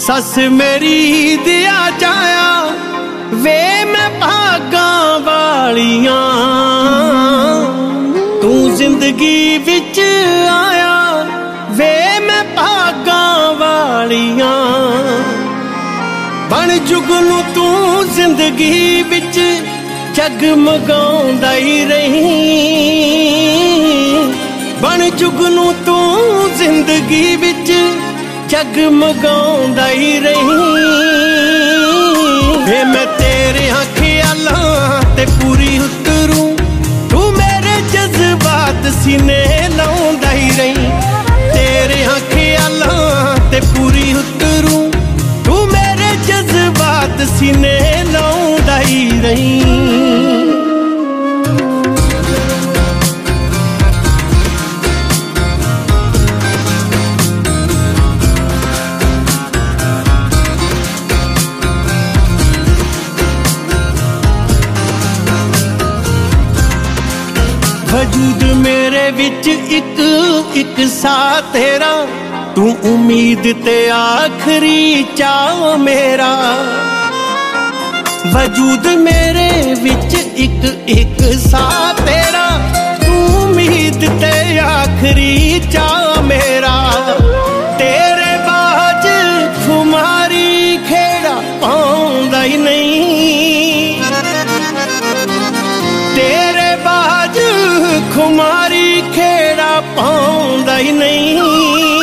सस मेरी दिया जाया वे मैं भागा वालियां तू जिंदगी विच आया वे मैं भागा वालियां बन जुगनू तू जिंदगी विच जगमगाउंदा ही रही बन जुगनू तू जिंदगी विच जगमगाउंदा ही रही वे मैं तेरे ख्यालां ते पूरी उतरूं तू मेरे जज्बात सीने लाउंदा ही रही तेरे ख्यालां ते पूरी उतरूं तू मेरे जज्बात सीने लाउंदा ही रही वजूद मेरे विच एक सा तेरा तू उम्मीद ते आखरी चाह मेरा वजूद मेरे विच एक सा तेरा तू उम्मीद ते आखरी चाह मेरा तेरे बाज खुमारी खेड़ा पाउंदा ही नहीं तेरे बाज खुमारी खेड़ा पाउंदा ही नहीं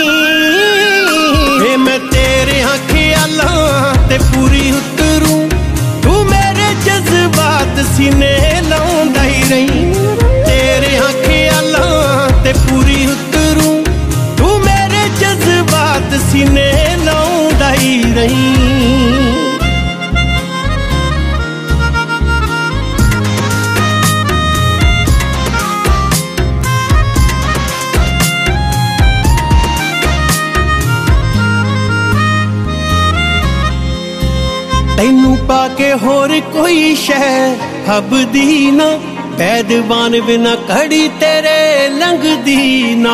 वे मैं तेरे ख्यालां ते पूरी उतरूं तू मेरे जज्बात सीने लाउंदा ही रही तेरे ख्यालां ते पूरी उतरूं तू मेरे जज्बात सीने लाउंदा ही रही तैनू पाके होर कोई शह हबदी ना पैदवान बिना कड़ी तेरे लंघदी ना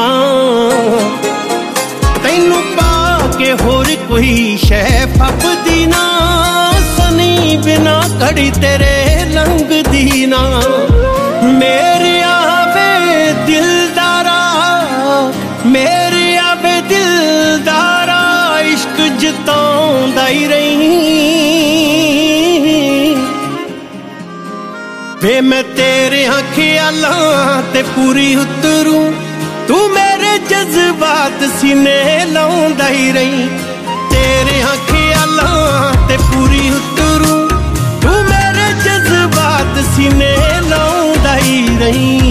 तैनू पाके होर कोई शह हबदी ना सनी बिना कड़ी तेरे लंघदी ना मेरे आवे दिलदारा मेरे आवे दिलदारा इश्क जताउंदा ही रही वे मैं तेरे ख्यालां ते पूरी उतरूं तू मेरे जज्बात सीने लाउंदा ही रही तेरे ख्यालां ते पूरी उतरूं तू मेरे जज्बात सीने लाउंदा ही रही